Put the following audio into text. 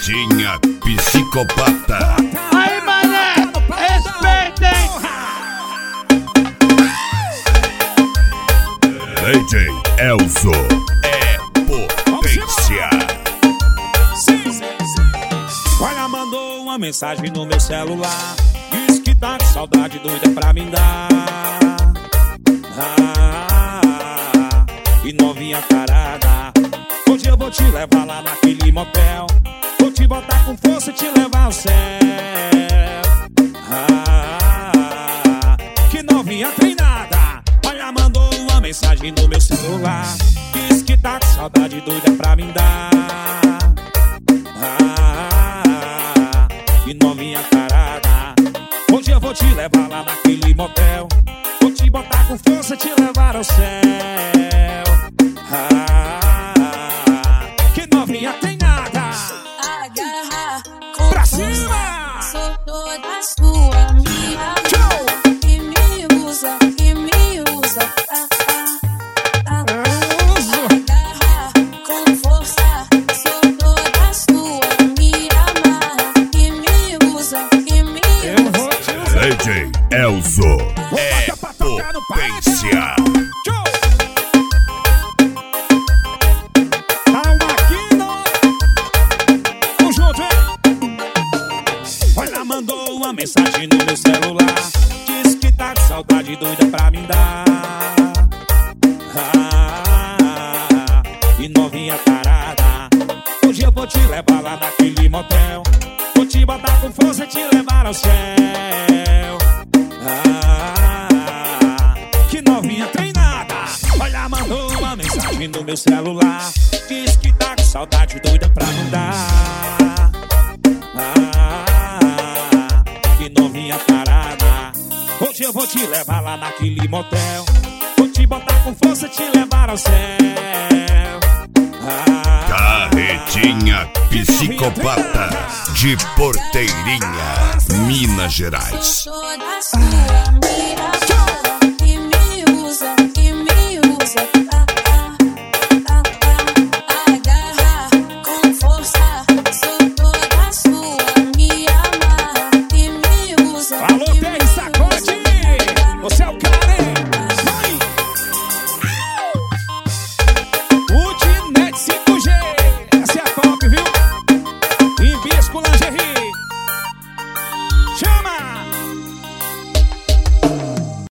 Carretinha psicopata. Aí, mané, respeitem. DJ Elzo é potência. Olha, mandou uma mensagem no meu celular, diz que tá com saudade doida pra me dar. E novinha carada, hoje eu vou te levar lá naquele motel, vou te botar com força e te levar ao céu. Que novinha treinada. Olha, mandou uma mensagem no meu celular, diz que tá com saudade doida pra me dar. Que novinha carada, hoje eu vou te levar lá naquele motel, vou te botar com força e te levar ao céu. Que novinha tem nada. Agarra Pra com cima. força, sou toda sua, minha amor, que me usa, que me usa. Agarra com força, sou toda sua, me ama, que me usa, que me Eu vou usa. te usar. DJ Elzo é potência. Calma aqui, não. Vamos junto, hein? Olha, mandou uma mensagem no meu celular, diz que tá com saudade doida pra me dar. E novinha parada, hoje eu vou te levar lá naquele motel, vou te botar com força e te levar ao céu. Que novinha treinada. Olha, mandou uma mensagem no meu celular, diz que tá com saudade doida pra me dar. Que novinha parada, hoje eu vou te levar lá naquele motel, vou te botar com força e te levar ao céu. Carretinha psicopata de Porteirinha, Minas Gerais. Sou toda sua,